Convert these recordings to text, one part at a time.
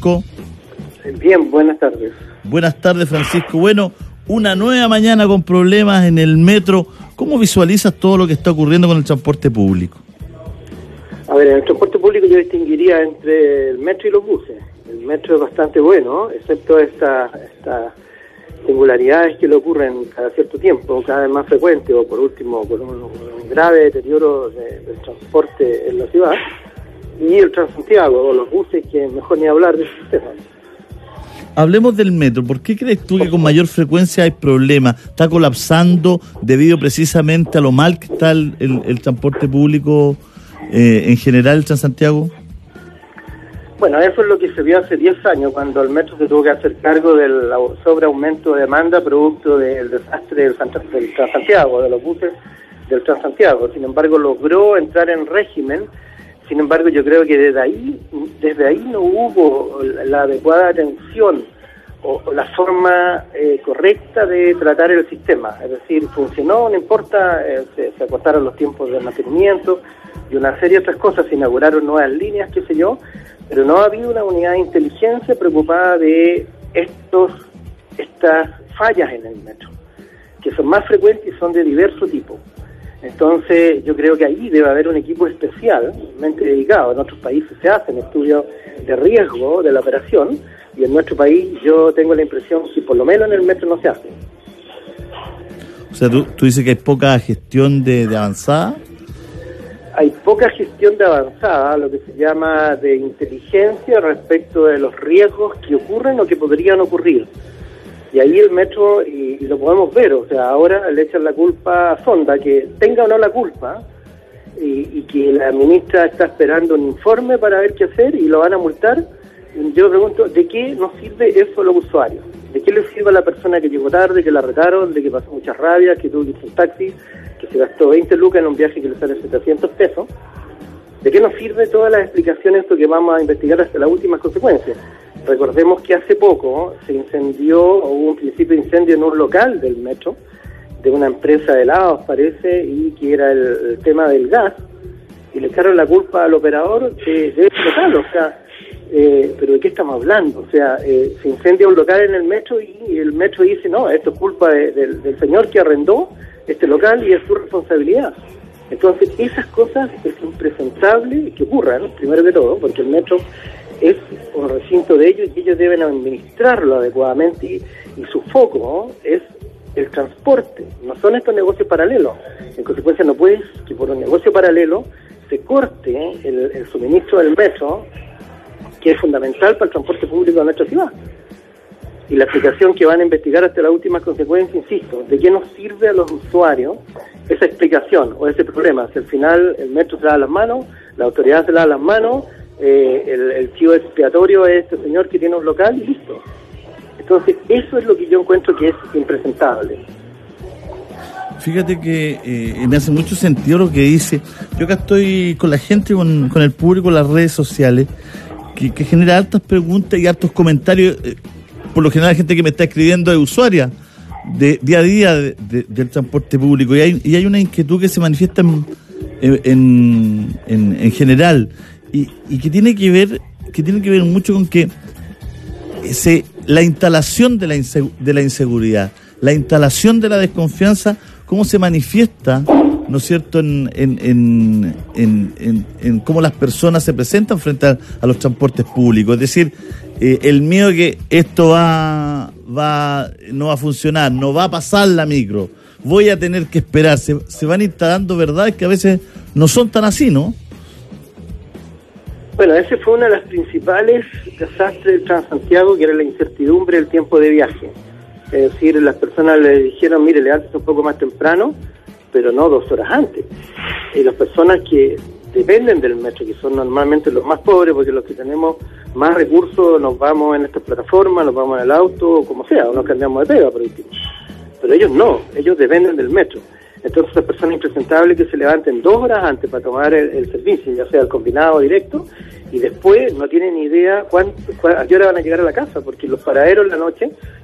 Francisco? Bien, buenas tardes. Buenas tardes, Francisco. Bueno, una nueva mañana con problemas en el metro. ¿Cómo visualizas todo lo que está ocurriendo con el transporte público? A ver, en el transporte público yo distinguiría entre el metro y los buses. El metro es bastante bueno, excepto estas singularidades que le ocurren cada cierto tiempo, cada vez más frecuente, o por último, por un grave deterioro del transporte en la ciudad, y el Transantiago, o los buses, que mejor ni hablar de ese sistema. Hablemos del metro. ¿Por qué crees tú que con mayor frecuencia hay problemas? ¿Está colapsando debido precisamente a lo mal que está el transporte público en general, el Transantiago? Bueno, eso es lo que se vio hace 10 años, cuando el metro se tuvo que hacer cargo del sobreaumento de demanda producto del desastre del Transantiago, de los buses del Transantiago. Sin embargo, logró entrar en régimen. Sin embargo, yo creo que desde ahí no hubo la adecuada atención o la forma correcta de tratar el sistema. Es decir, funcionó, no importa, se acortaron los tiempos de mantenimiento y una serie de otras cosas, se inauguraron nuevas líneas, qué sé yo, pero no ha habido una unidad de inteligencia preocupada de estas fallas en el metro, que son más frecuentes y son de diverso tipo. Entonces, yo creo que ahí debe haber un equipo especialmente dedicado. En otros países se hacen estudios de riesgo de la operación, y en nuestro país yo tengo la impresión que por lo menos en el metro no se hace. O sea, tú dices que hay poca gestión de avanzada. Hay poca gestión de avanzada, lo que se llama de inteligencia respecto de los riesgos que ocurren o que podrían ocurrir. Y ahí el metro, y lo podemos ver, o sea, ahora le echan la culpa a Sonda, que tenga o no la culpa, y que la ministra está esperando un informe para ver qué hacer y lo van a multar. Yo pregunto, ¿de qué nos sirve eso a los usuarios? ¿De qué le sirve a la persona que llegó tarde, que la retaron, de que pasó muchas rabias, que tuvo que irse en taxi, que se gastó 20 lucas en un viaje que le sale 700 pesos? ¿De qué nos sirve todas las explicaciones que vamos a investigar hasta las últimas consecuencias? Recordemos que hace poco se incendió, o hubo un principio de incendio en un local del metro, de una empresa de helados, parece, y que era el tema del gas, y le echaron la culpa al operador de ese local, o sea, pero ¿de qué estamos hablando? O sea, se incendia un local en el metro y el metro dice, no, esto es culpa del señor que arrendó este local y es su responsabilidad. Entonces, esas cosas es impresentable que ocurran, primero que todo, porque el metro es un recinto de ellos y ellos deben administrarlo adecuadamente, y su foco, ¿no?, es el transporte, no son estos negocios paralelos. En consecuencia, no puedes que por un negocio paralelo se corte el suministro del metro, que es fundamental para el transporte público de nuestra ciudad. Y la explicación que van a investigar hasta las últimas consecuencias, insisto, ¿de qué nos sirve a los usuarios esa explicación o ese problema? Si al final el metro se lava las manos, la autoridad se lava las manos, el chivo expiatorio es este señor que tiene un local y listo. Entonces, eso es lo que yo encuentro que es impresentable. Fíjate que me hace mucho sentido lo que dice. Yo acá estoy con la gente, con el público en las redes sociales, que genera hartas preguntas y hartos comentarios. Por lo general, gente que me está escribiendo es usuaria de día a día del transporte público. Y hay una inquietud que se manifiesta en general y que tiene que ver mucho con que la instalación de la inseguridad, la instalación de la desconfianza, cómo se manifiesta, ¿no es cierto?, en cómo las personas se presentan frente a los transportes públicos. Es decir, el miedo que esto no va a funcionar, no va a pasar la micro, voy a tener que esperar. Se van instalando verdades que a veces no son tan así, ¿no? Bueno, ese fue uno de los principales desastres del Transantiago, que era la incertidumbre del tiempo de viaje. Es decir, las personas le dijeron, mire, levántese un poco más temprano, pero no 2 horas antes. Y las personas que dependen del metro, que son normalmente los más pobres, porque los que tenemos más recursos nos vamos en estas plataformas, nos vamos en el auto, o como sea, o nos cambiamos de pega, por último. Pero ellos no, ellos dependen del metro. Entonces, las personas impresentables que se levanten 2 horas antes para tomar el servicio, ya sea el combinado o directo, y después no tienen ni idea a qué hora van a llegar a la casa, porque los paraderos en la noche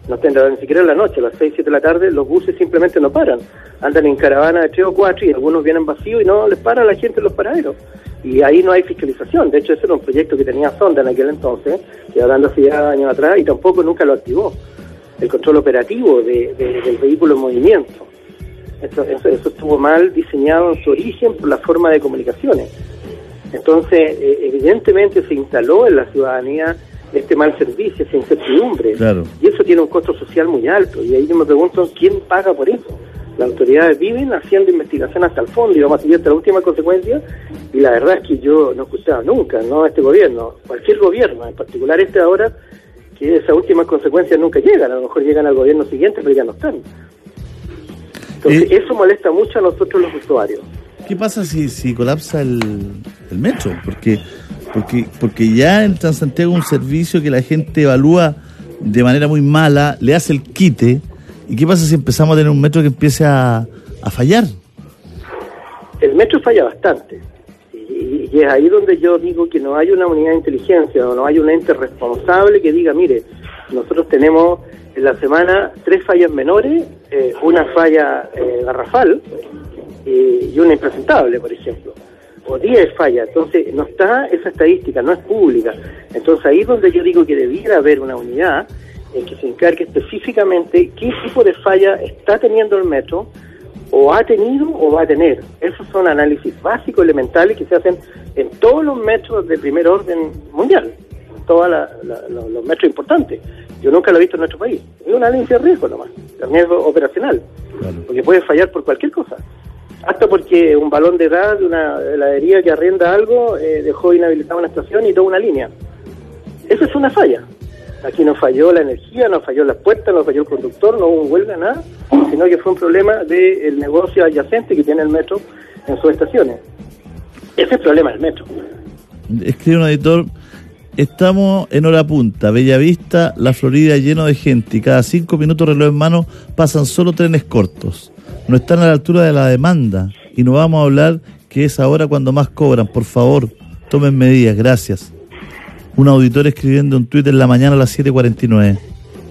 ni siquiera en la noche, a las 6, 7 de la tarde, los buses simplemente no paran. Andan en caravana de 3 o 4 y algunos vienen vacíos y no les para a la gente en los paraderos. Y ahí no hay fiscalización. De hecho, ese era un proyecto que tenía Sonda en aquel entonces, que hablando hace ya años atrás, y tampoco nunca lo activó. El control operativo del vehículo en movimiento. Eso estuvo mal diseñado en su origen por la forma de comunicaciones. Entonces, evidentemente se instaló en la ciudadanía este mal servicio, esa incertidumbre. Claro. Y eso tiene un costo social muy alto. Y ahí yo me pregunto, ¿quién paga por eso? Las autoridades viven haciendo investigación hasta el fondo y vamos a seguir hasta la última consecuencia. Y la verdad es que yo no escuchaba nunca, no este gobierno, cualquier gobierno, en particular este ahora, que esas últimas consecuencias nunca llegan. A lo mejor llegan al gobierno siguiente, pero ya no están. Entonces, eso molesta mucho a nosotros los usuarios. ¿Qué pasa si colapsa el metro? Porque ya en Transantiago un servicio que la gente evalúa de manera muy mala, le hace el quite. ¿Y qué pasa si empezamos a tener un metro que empiece a fallar? El metro falla bastante. Y es ahí donde yo digo que no hay una unidad de inteligencia o no hay un ente responsable que diga, mire, nosotros tenemos en la semana 3 fallas menores, una falla garrafal y una impresentable, por ejemplo, o 10 fallas. Entonces no está esa estadística, no es pública. Entonces ahí es donde yo digo que debiera haber una unidad que se encargue específicamente qué tipo de falla está teniendo el metro, o ha tenido o va a tener. Esos son análisis básicos, elementales, que se hacen en todos los metros de primer orden mundial, en todos los metros importantes. Yo nunca lo he visto en nuestro país. Es un análisis de riesgo nomás, de riesgo operacional, claro. Porque puede fallar por cualquier cosa. Hasta porque un balón de gas de una heladería que arrenda algo dejó inhabilitada una estación y toda una línea. Eso es una falla. Aquí no falló la energía, no falló las puertas, no falló el conductor, no hubo huelga, nada, sino que fue un problema del negocio adyacente que tiene el metro en sus estaciones. Ese es el problema del metro. Escribe un editor: estamos en hora punta, Bellavista, La Florida, lleno de gente, y cada 5 minutos reloj en mano pasan solo trenes cortos. No están a la altura de la demanda, y no vamos a hablar que es ahora cuando más cobran. Por favor, tomen medidas, gracias. Un auditor escribiendo un tuit en la mañana a las 7:49.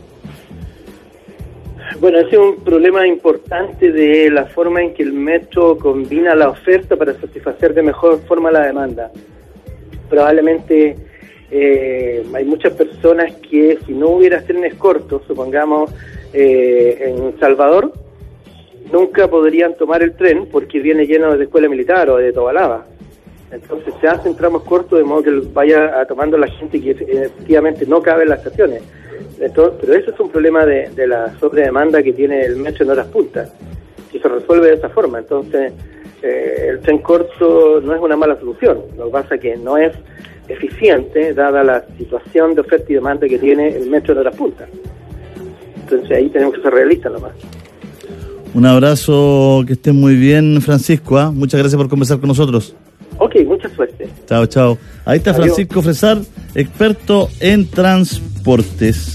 Bueno, ese es un problema importante de la forma en que el metro combina la oferta para satisfacer de mejor forma la demanda. Probablemente hay muchas personas que si no hubiera trenes cortos, supongamos en Salvador, nunca podrían tomar el tren porque viene lleno de escuela militar o de Tobalaba. Entonces se hacen tramos cortos de modo que vaya tomando la gente que efectivamente no cabe en las estaciones. Entonces, pero eso es un problema de la sobredemanda que tiene el metro en horas puntas, y se resuelve de esa forma. Entonces el tren corto no es una mala solución, lo que pasa es que no es eficiente dada la situación de oferta y demanda que tiene el metro en horas puntas. Entonces ahí tenemos que ser realistas nomás. Un abrazo, que estén muy bien, Francisco. Muchas gracias por conversar con nosotros. Ok, mucha suerte. Chao, chao. Ahí está Francisco Fresar, experto en transportes.